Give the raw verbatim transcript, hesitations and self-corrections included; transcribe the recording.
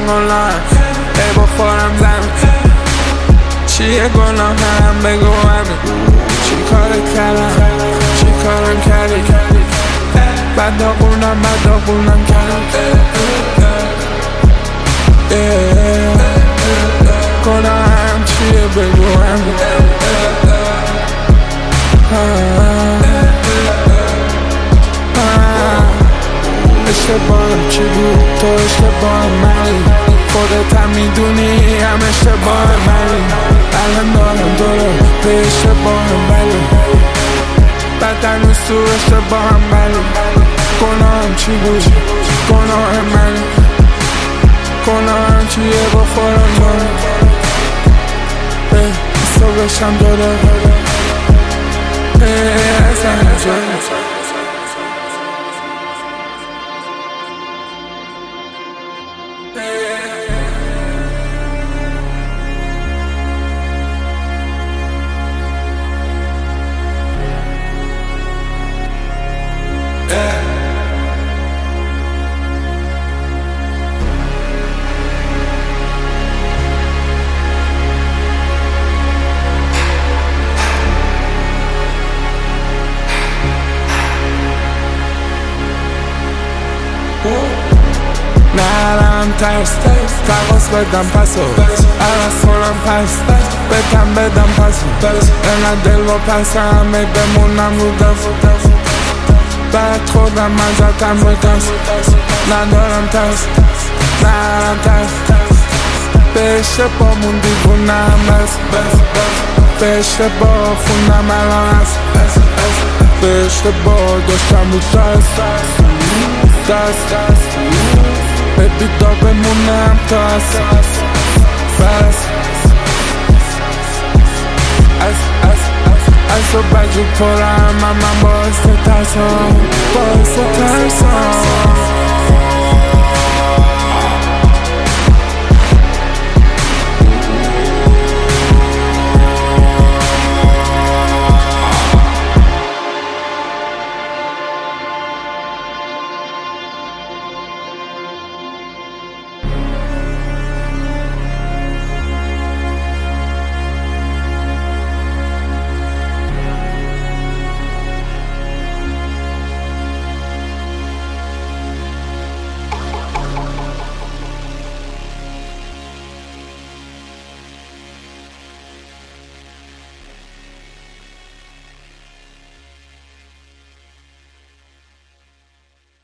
آنلاین ای بخورم زمین چیه گناه هم بگو همین چی کار کردم چی کارم کردی بد داغونم بد داغونم کردم گناه هم چیه بگو همین اشتباهم چی بود تو اشتباهم منی خودت هم میدونی هم اشتباهم منی الان دارم دارم به اشتباهم ولی بدن روز تو اشتباهم ولی گناهم چی بود گناهم منی گناهم چیه بخورم منی حساب بشم داره اصلا جایی نرم ترس تقاس بدم پسو عوض کنم پس بکم بدم پسو اینقدر دل با پسم می بمونم رو دست بعد خودم من زدم رو دست ندارم ترس نرم ترس به اشتباهمون دیوونم بس به اشتباه خوندم الان هست به اشتباه داشتم رو دست دست به بیدا بمونم تا از بس از از از و بجو پرم من باعث ترسم باعث ترسم